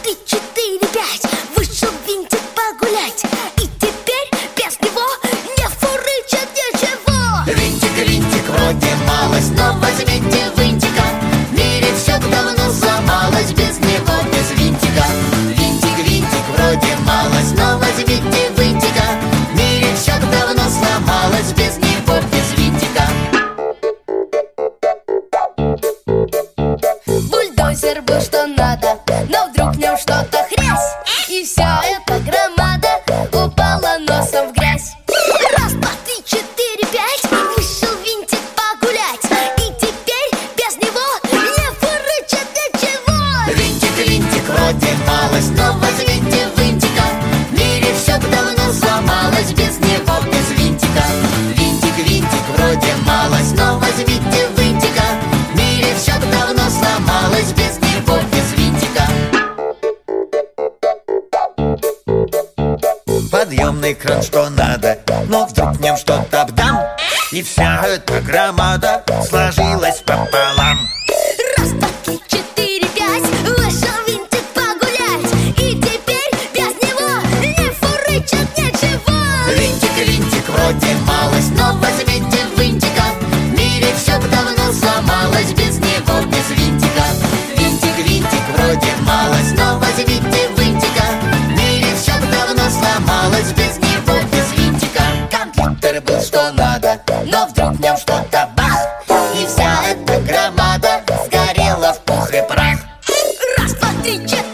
три, четыре, пять. Вышел винтик погулять, и теперь без него не фурычит ничего. Винтик, винтик, вроде малость, но возьмите винтика. В мире все давно сломалось без него, без винтика. Винтик, винтик, вроде малость, но возьмите винтика. В мире все давно сломалось без него, без винтика. Бульдозер был что надо, но вдруг в нем что-то хрясь, и вся эта громада упала носом в грязь. Раз, два, три, четыре, пять. Вышел винтик погулять, и теперь без него не фурычит ничего. Винтик, винтик, вроде малость, но возьмите винтика. В мире все давно сломалось без него, без винтика. Винтик, винтик, вроде малость, но возьмите винтика. В мире все давно сломалось без него, без винтика. Подъемный кран что надо, но вдруг в нем что-то бдам, и вся эта громада сложилась пополам. Раз, два, три, четыре, пять. Вышел винтик погулять, и теперь без него не фурычит ничего. Винтик, винтик, вроде малость, но возьмите винтика. В мире все давно сломалось без него, без винтика. Винтик, винтик, вроде малость, но возьмите винтика. В мире все давно сломалось без него, без винтика. Компьютер был что надо, но вдруг в нем что-то бах, и вся эта громада сгорела в пух и прах. Раз, два, три, четыре.